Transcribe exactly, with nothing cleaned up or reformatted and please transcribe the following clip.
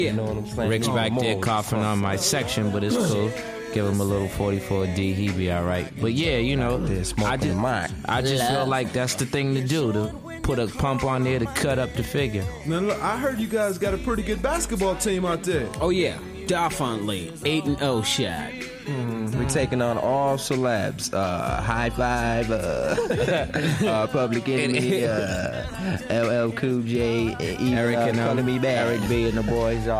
You know what I'm saying? Rick's back there coughing on my section, but it's cool. Give him a little forty-four D, he be all right. But yeah, you know, I just, I just feel like that's the thing to do, to put a pump on there to cut up the figure. Now look, I heard you guys got a pretty good basketball team out there. Oh yeah, definitely. eight and oh shot. Mm, we're taking on all celebs. Uh, high Five, uh, uh, Public Enemy, uh, L L Cool J, even, Eric uh, and um, me back. Eric B and the boys, y'all.